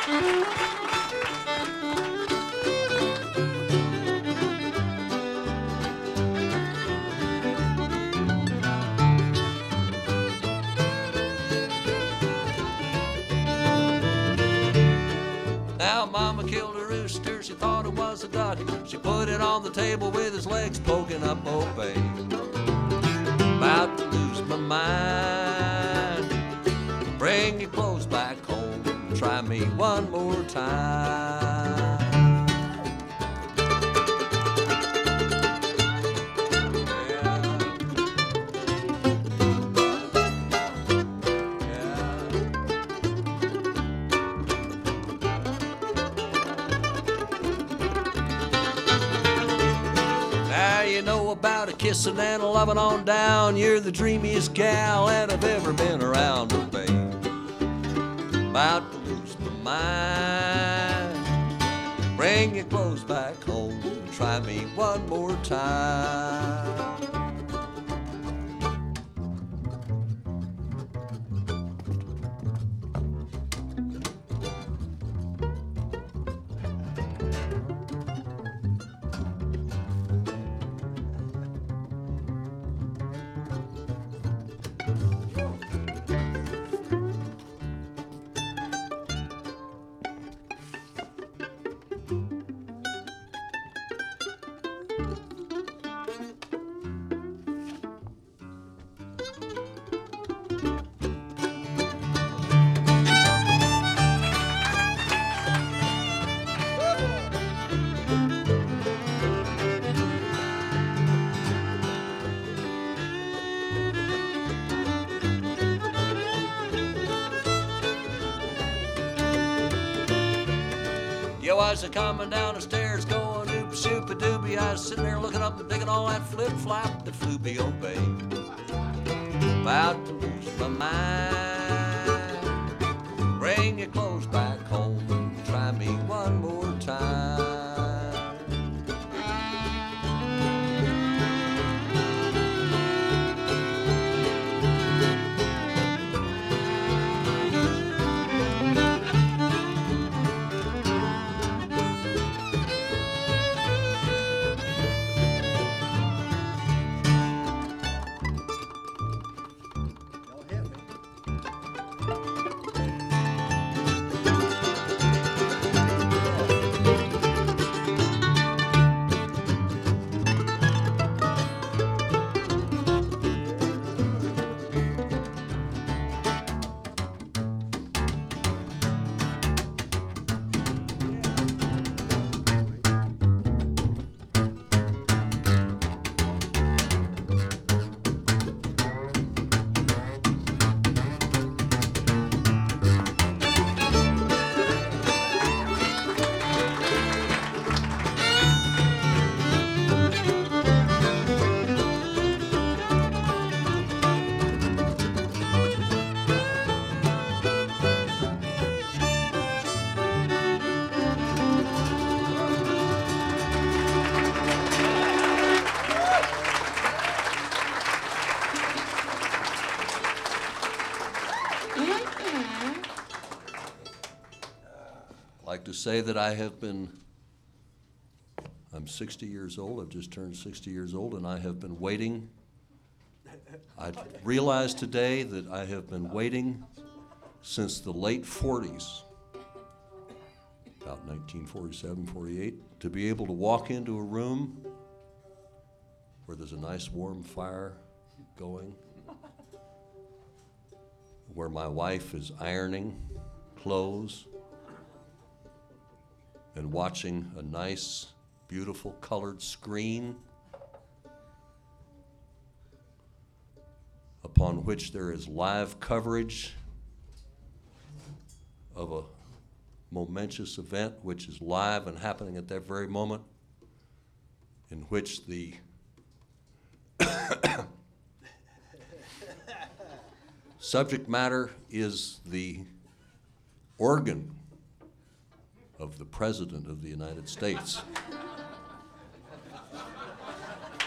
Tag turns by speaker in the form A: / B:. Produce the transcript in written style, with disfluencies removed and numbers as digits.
A: Now Mama killed a rooster, she thought it was a duck. She put it on the table with his legs poking up, oh babe. About to lose my mind. Bring your clothes back home, try me one more time. You know about a kissing and a loving on down. You're the dreamiest gal that I've ever been around, oh babe. About to lose my mind. Bring your clothes back home, try me one more time. Yo, I was coming down the stairs going oop-a-doop-a-doobie. I was sitting there looking up and digging all that flip-flop that flew me, oh babe. About to lose my mind. Bring your clothes back home, try me one more time. I'd like to say that I'm 60 years old, I've just turned 60 years old, and I have been waiting. I realized today that I have been waiting since the late 40s, about 1947, 48, to be able to walk into a room where there's a nice warm fire going, where my wife is ironing clothes and watching a nice, beautiful colored screen upon which there is live coverage of a momentous event which is live and happening at that very moment, in which the subject matter is the organ of the President of the United States.